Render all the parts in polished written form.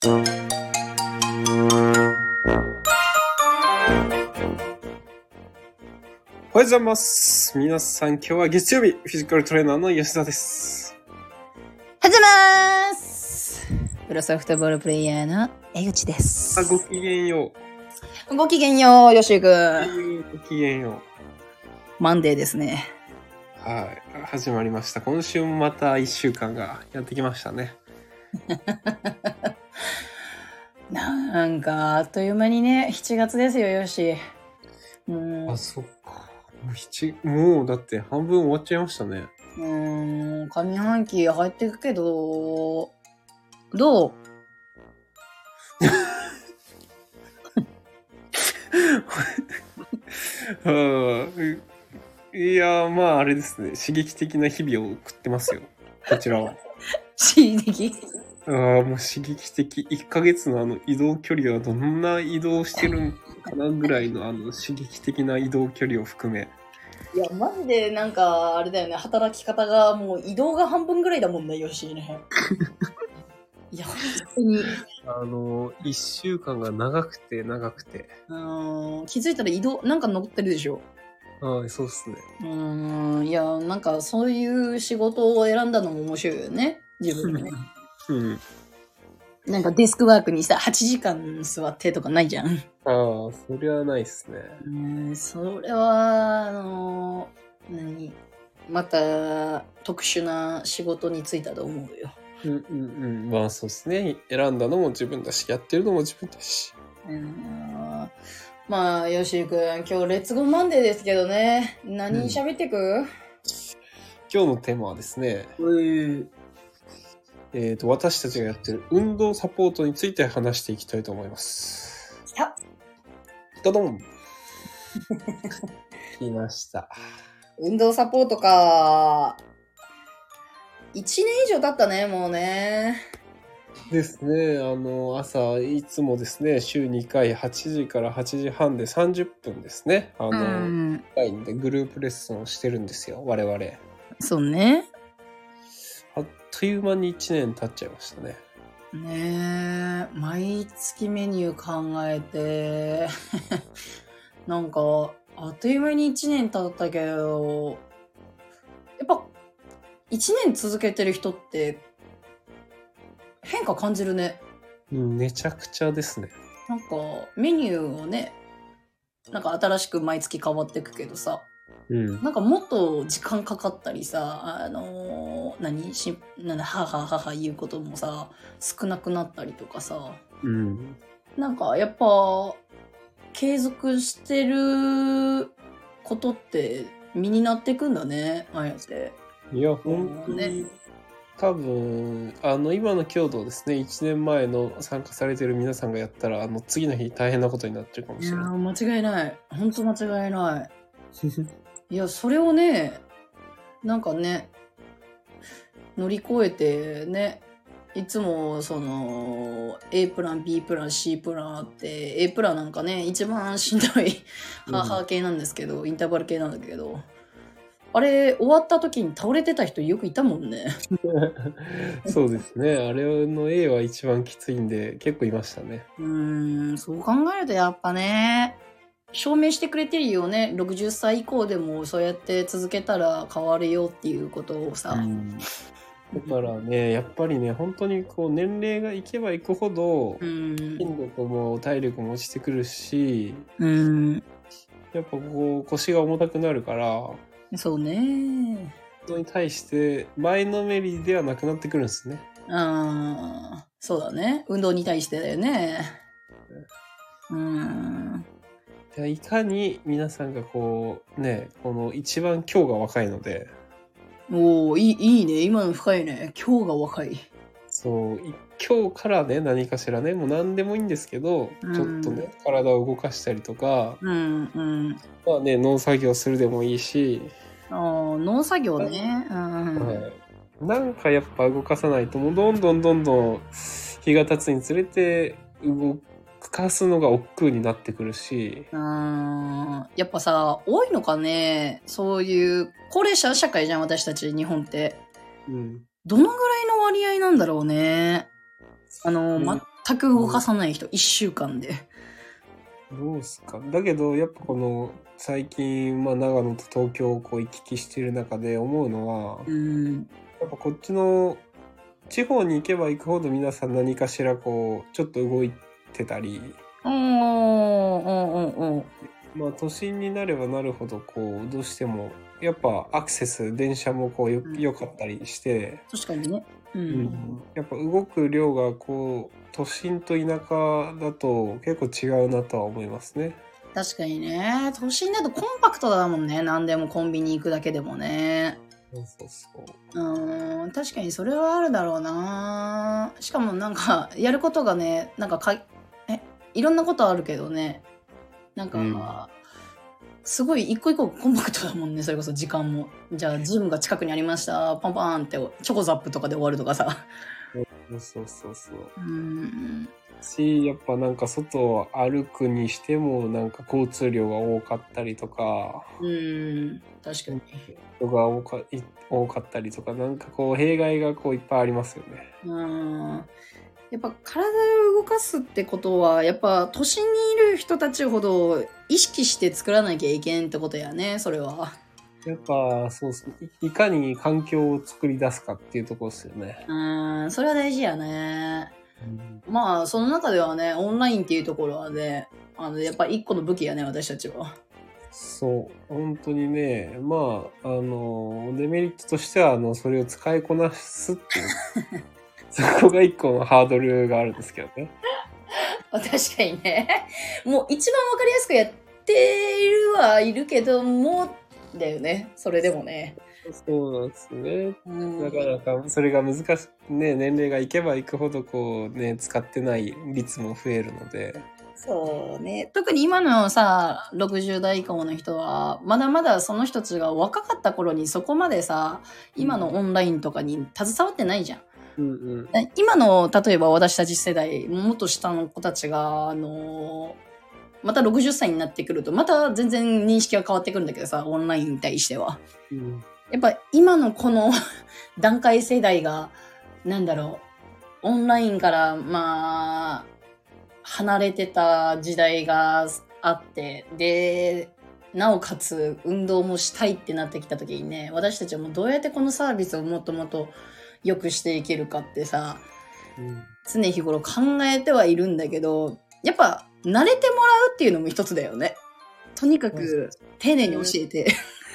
おはようございます。皆さん、今日は月曜日、フィジカルトレーナーの吉田です。 はじめまーす。プロソフトボールプレイヤーの江口です。 ごきげんよう。ごきげんよう、よしゆくん。 ごきげんよう。マンデーですね。 はい。始まりました。今週もまた1週間がやってきましたね。 なんか、あっという間にね、7月ですよ、よし。 あ、そっか。もうだって半分終わっちゃいましたね。 上半期入っていくけど、どういや、まああれですね。刺激的な日々を送ってますよ。こちらは。 刺激もう刺激的。1ヶ月の移動距離はどんな移動してるんかなぐらいの刺激的な移動距離を含め。 いや、マジでなんか、あれだよね、働き方がもう移動が半分ぐらいだもんね、よしね。いや、本当に。 1週間が長くて。 気づいたら移動、なんか残ってるでしょ。 そうっすね。 いや、なんかそういう仕事を選んだのも面白いよね、自分でね。なんかデスクワークにさ、8時間座ってとかないじゃん。 それはないっすね。 それは、また特殊な仕事に就いたと思うよ。 まあそうですね。選んだのも自分だし、やってるのも自分だし。 まあ、よしゆくん、今日レッツゴーマンデーですけどね。何喋ってく？ 今日のテーマはですね、私たちがやってる運動サポートについて話していきたいと思います。 来たドドン来ました。 運動サポートか。1年以上経ったね、もうね。 ですね。朝、いつもですね、週2回8時から8時半で30分ですね。LINE でグループレッスンをしてるんですよ、我々。 そうね。 あっという間に1年経っちゃいましたね。 ねえ、毎月メニュー考えて、なんか、あっという間に1年経ったけど、やっぱ、1年続けてる人って、変化感じるね。 めちゃくちゃですね。 なんか、メニューをね、なんか新しく毎月変わってくけどさ、なんかもっと時間かかったりさ、は言うこともさ、少なくなったりとかさ、なんかやっぱ、継続してることって身になってくんだね、ああやって。 いや、本当に、多分、今の強度をですね、1年前の参加されてる皆さんがやったら、次の日大変なことになっちゃうかもしれない。 間違いない。本当間違いない。いや、それをね、なんかね、乗り越えてね、いつもその A プラン B プラン C プランあって、 A プランなんかね一番しんどいハー系なんですけど、インターバル系なんだけど、あれ終わった時に倒れてた人よくいたもんね。 そうですね。あれの A は一番きついんで結構いましたね。 そう考えるとやっぱね、証明してくれてるよね。60歳以降でもそうやって続けたら変わるよっていうことをさ。 だからね、やっぱりね、本当にこう年齢がいけばいくほど、筋力も体力も落ちてくるし、やっぱこう腰が重たくなるから、 そうね。 それに対して前のめりではなくなってくるんですね。 そうだね。運動に対してだよね。 いかに皆さんがこうね、この一番今日が若いので。 いいね。今の深いね。今日が若い。 そう、今日からね、何かしらね、もう何でもいいんですけど、ちょっとね、体を動かしたりとか、まあね、農作業するでもいいし。 農作業ね。 なんかやっぱ動かさないと、もうどんどん日が経つにつれて動かすのが億劫になってくるし。 やっぱさ、多いのかね、そういう高齢者社会じゃん、私たち日本って。どのぐらいの割合なんだろうね。 全く動かさない人、1週間で。 どうすか。だけど、やっぱこの、最近、まあ、長野と東京をこう行き来してる中で思うのは、やっぱこっちの、地方に行けば行くほど皆さん何かしらこう、ちょっと動いてたり、まあ、都心になればなるほど、こう、どうしても、やっぱアクセス、電車もこう良かったりして、 確かにね。 やっぱ動く量がこう、都心と田舎だと結構違うなとは思いますね。 確かにね。都心だとコンパクトだもんね。何でもコンビニ行くだけでもね。確かにそれはあるだろうな。しかもなんか、やることがね、なんかいろんなことあるけどね。なんか、すごい一個一個コンパクトだもんね。それこそ時間も。じゃあ、ジムが近くにありました。パンパンって、チョコザップとかで終わるとかさ。 そう。やっぱなんか外を歩くにしてもなんか交通量が多かったりとか。 確かに。 人が多かったりとか、なんかこう弊害がこういっぱいありますよね。 やっぱ体を動かすってことは、やっぱ都心にいる人たちほど意識して作らなきゃいけんってことやね、それは。 やっぱそうっすね。いかに環境を作り出すかっていうところですよね。 それは大事やね。まあ、その中ではね、オンラインっていうところはね、やっぱ一個の武器やね、私たちは。 そう、本当にね、まあ、デメリットとしては、それを使いこなすっていう。そこが一個のハードルがあるんですけどね。 確かにね。もう一番わかりやすくやっているはいるけども、だよね。それでもね。 そうなんですね。なかなかそれが難しいね。年齢がいけばいくほどこうね、使ってない率も増えるので。 そうね。特に今のさ、60代以降の人は、まだまだその人たちが若かった頃にそこまでさ、今のオンラインとかに携わってないじゃん。今の、例えば私たち世代、もっと下の子たちが、また60歳になってくると、また全然認識が変わってくるんだけどさ、オンラインに対しては。やっぱ今のこの段階世代が、なんだろう、オンラインから、まあ、離れてた時代があって、で、なおかつ運動もしたいってなってきた時にね、私たちはもうどうやってこのサービスをもっともっと良くしていけるかってさ、常日頃考えてはいるんだけど、やっぱ慣れてもらうっていうのも一つだよね。とにかく丁寧に教えて。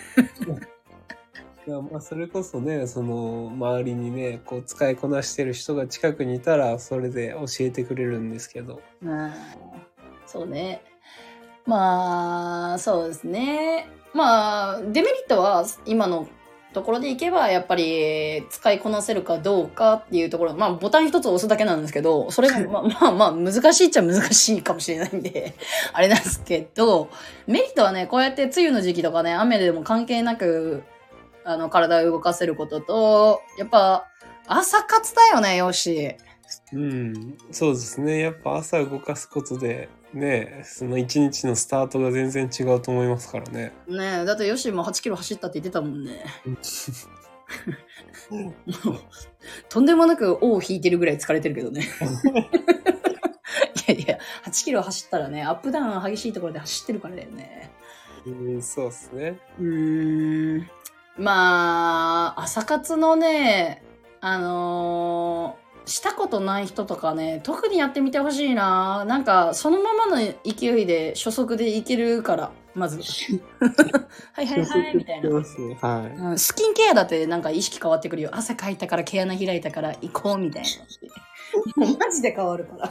いや、まあそれこそね、その周りにね、こう使いこなしてる人が近くにいたらそれで教えてくれるんですけど。 そうね。まあそうですね。まあデメリットは今のところでいけばやっぱり使いこなせるかどうかっていうところ、まあボタン一つ押すだけなんですけど、それがまあ難しいっちゃ難しいかもしれないんであれなんですけど、メリットはね、こうやって梅雨の時期とかね、雨でも関係なく体を動かせることと、やっぱ朝活だよね、よし。 そうですね。やっぱ朝動かすことでね、その一日のスタートが全然違うと思いますからね。 ねえ、だってヨシも8キロ走ったって言ってたもんね。とんでもなく尾を引いてるぐらい疲れてるけどね。いや、8キロ走ったらね、アップダウン激しいところで走ってるからだよね。 そうですね。 まあ、朝活のね、したことない人とかね、特にやってみてほしいな。なんか、そのままの勢いで初速でいけるから、まず。はいはいはい、みたいな。スキンケアだってなんか意識変わってくるよ。汗かいたから毛穴開いたから行こうみたいな。もうマジで変わるから。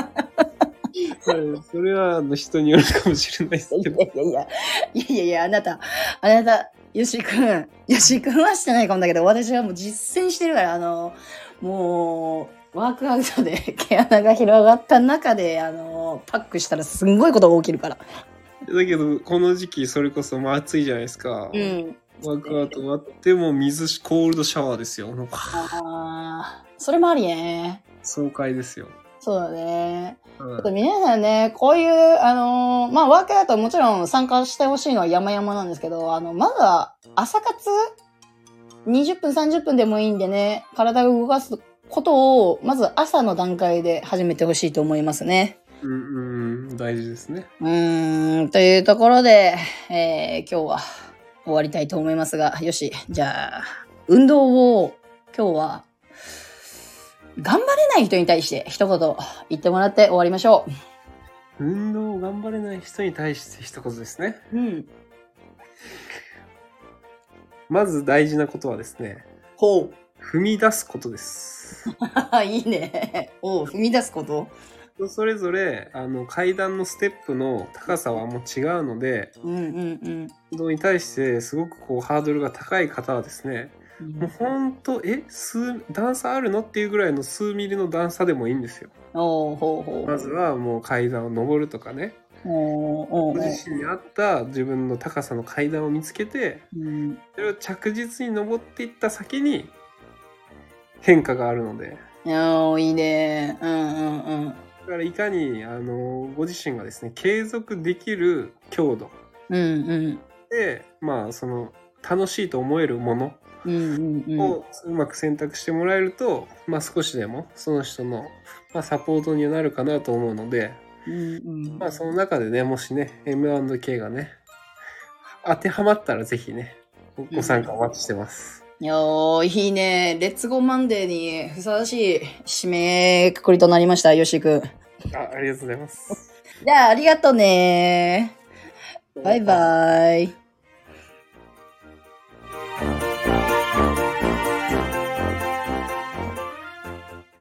それは人によるかもしれないですけど。 いや、あなた、よしくんはしてないかもだけど、私はもう実践してるから、もう、ワークアウトで毛穴が広がった中で、パックしたらすんごいことが起きるから。 だけど、この時期、それこそ暑いじゃないですか。ワークアウト終わってもコールドシャワーですよ。 それもありね。 爽快ですよ。 そうだね。皆さんね、こういう、ワークアウトもちろん参加してほしいのは山々なんですけど、まずは朝活20分、30分でもいいんでね、体を動かすことを、まず朝の段階で始めてほしいと思いますね。 大事ですね。 というところで、今日は終わりたいと思いますが、よし、じゃあ、運動を今日は、頑張れない人に対して一言言ってもらって終わりましょう。運動を頑張れない人に対して一言ですね。まず大事なことはですね。踏み出すことです。 いいね。踏み出すこと？ 人それぞれ階段のステップの高さはもう違うので、運動に対してすごくこうハードルが高い方はですね、もうほんと段差あるのっていうぐらいの数ミリの段差でもいいんですよ。まずはもう階段を登るとかね、ご自身に合った自分の高さの階段を見つけて、それを着実に登っていった先に変化があるので。 いいね。 だからいかにご自身がですね継続できる強度、でその楽しいと思えるものをうまく選択してもらえると、少しでもその人の、サポートにはなるかなと思うので、その中でね、もしね M&K がね当てはまったらぜひねご参加お待ちしてます。 いいね。レッツゴーマンデーにふさわしい締めくくりとなりました、よしくん。 ありがとうございます。 じゃあ、ありがとうね。バイバイ。